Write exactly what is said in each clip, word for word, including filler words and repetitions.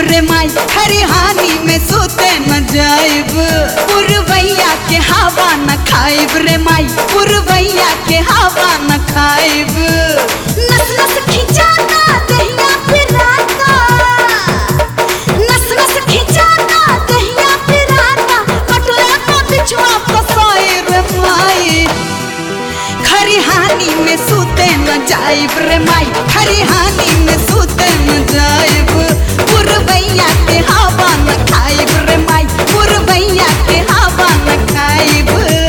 रे माई खरिहानी में सूते न जाइब। पुरवैया के हवा न खाइब रे माई, पुरवैया के हवा न खाइब। नस नस खिंचाता दहिया पिराता, नस नस खिंचाता दहिया पिराता, कटोरा का बिछुआ फसाए रे माई खरिहानी में सूते न जाइब रे माई, खरिहानी में सूते न जाइब। पुरवैया के हवा न खाइब रे माई, पुरवैया के हवा न खाइब।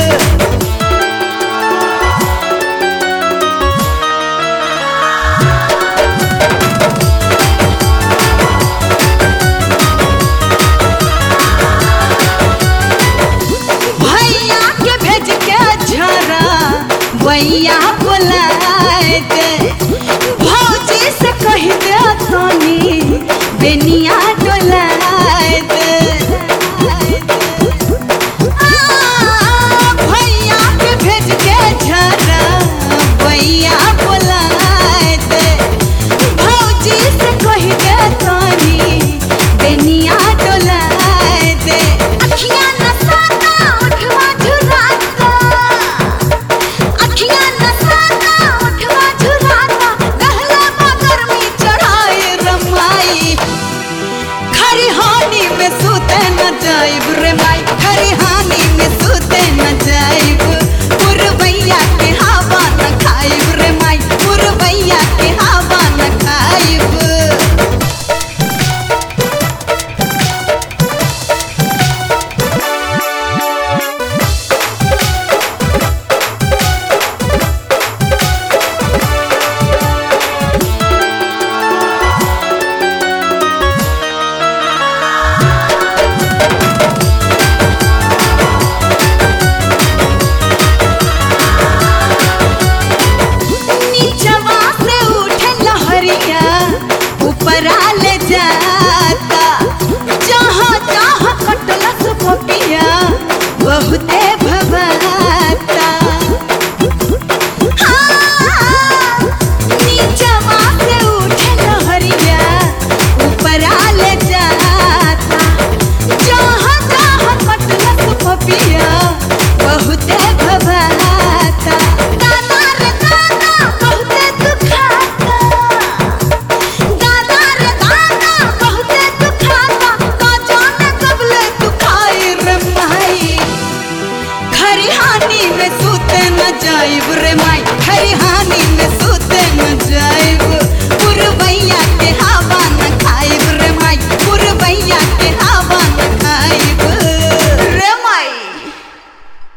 भैया के भेज के झरा वैया बुलाए दे, भौजी से कह दे तनी बेनिया डोलाए दे। भैया के भेज के झरा वैया बुलाए दे, भौजी से कह दे तनी बेनिया डोलाए दे। अखियां नसाता उठवा झुराता, अखियां नसाता उठवा झुराता, गहला मगर में चढ़ाए रमाई खरिहानी में सूते न जाइब रे माई, खरिहानी में सूते न जाइब। पुरवैया के हवा न खाइब रे माई, पुरवैया के हवा न खाइब। नीचवा से उठे लहरिया ऊपरा ले जाता, जहाँ जहाँ कटलस पपिया बहुते भवाता। हाँ, नीचवा से उठे लहरिया ऊपरा ले जाता, जहाँ जहाँ कटलस पपिया बहुते भवाता। दादा रे दादा बहुते दुखाता, दादा रे दादा बहुते दुखाता, का जाने कबले दुखाई रे माई खरिहानी में सूते न जाइब रे माई, खरिहानी में सूते न जाइब।